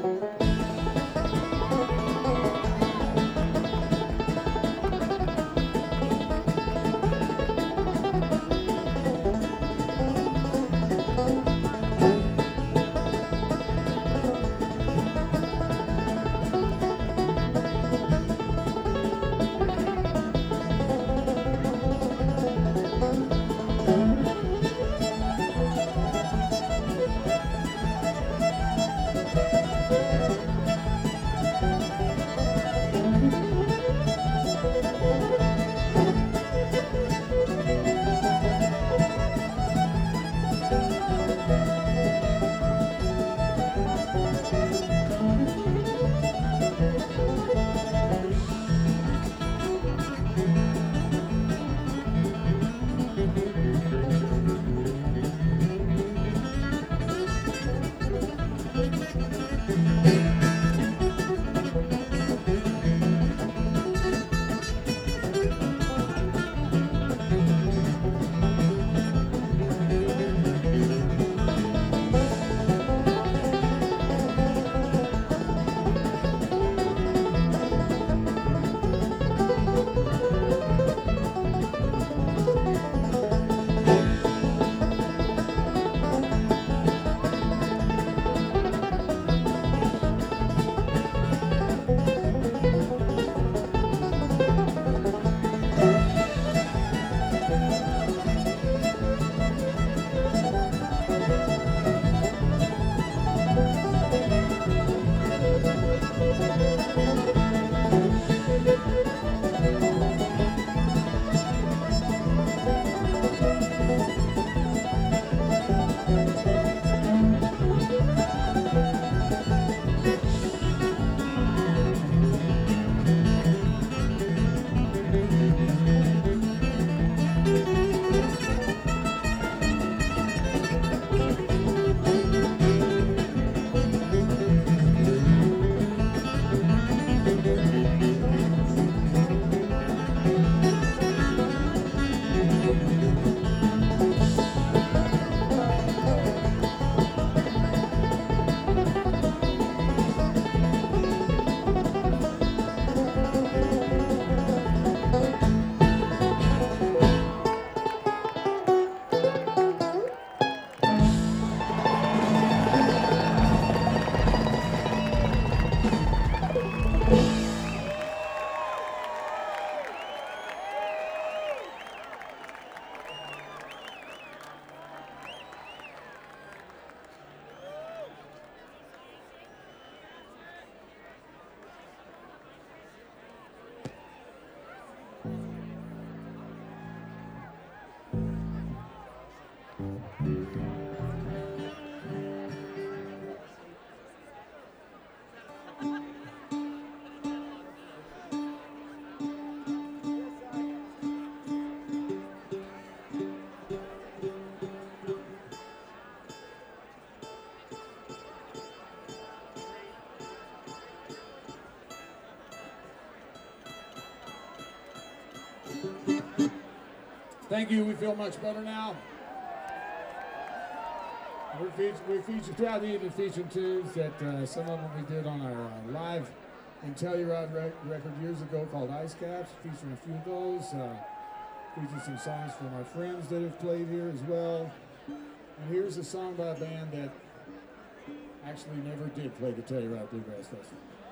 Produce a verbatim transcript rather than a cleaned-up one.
Thank you. We feel much better now. We're featured, we're featured throughout the evening, featuring tunes that uh, some of them we did on our uh, live in Telluride rec- record years ago called Ice Caps, featuring a few of those. Uh, featured some songs from our friends that have played here as well. And here's a song by a band that actually never did play the Telluride Bluegrass Festival.